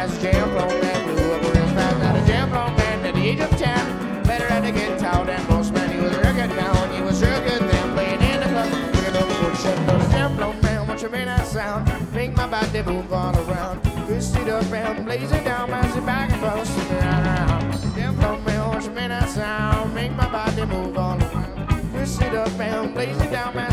as a jam floor man, blew up real fast. Now the jam floor man at the age of 10, better at the guitar than most men. He was real good now, and he was real good then, playing in the club, looking over for the shit. But the jam floor man, what you mean that sound? Make my body move all around. Twist it up and blaze it down, pass it back and forth, spin it around. Jam floor man, what you mean that sound? Make my body move all around. Twist it up and blaze it down,